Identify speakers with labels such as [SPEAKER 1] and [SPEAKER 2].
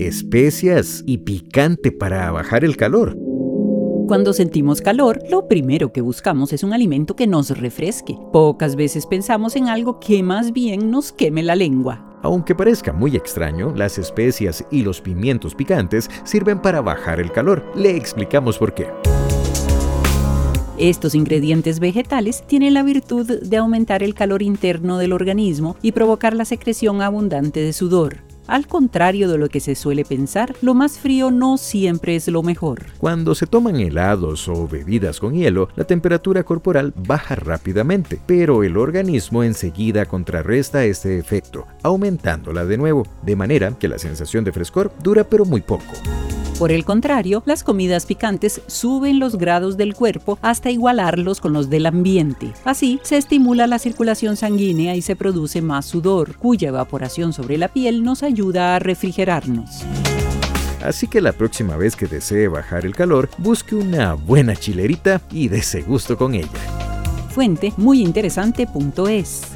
[SPEAKER 1] especias y picante para bajar el calor.
[SPEAKER 2] Cuando sentimos calor, lo primero que buscamos es un alimento que nos refresque. Pocas veces pensamos en algo que más bien nos queme la lengua.
[SPEAKER 1] Aunque parezca muy extraño, las especias y los pimientos picantes sirven para bajar el calor. Le explicamos por qué.
[SPEAKER 2] Estos ingredientes vegetales tienen la virtud de aumentar el calor interno del organismo y provocar la secreción abundante de sudor. Al contrario de lo que se suele pensar, lo más frío no siempre es lo mejor.
[SPEAKER 1] Cuando se toman helados o bebidas con hielo, la temperatura corporal baja rápidamente, pero el organismo enseguida contrarresta este efecto, aumentándola de nuevo, de manera que la sensación de frescor dura pero muy poco.
[SPEAKER 2] Por el contrario, las comidas picantes suben los grados del cuerpo hasta igualarlos con los del ambiente. Así, se estimula la circulación sanguínea y se produce más sudor, cuya evaporación sobre la piel nos ayuda a refrigerarnos.
[SPEAKER 1] Así que la próxima vez que desee bajar el calor, busque una buena chilerita y dése gusto con ella.
[SPEAKER 2] Fuente muyinteresante.es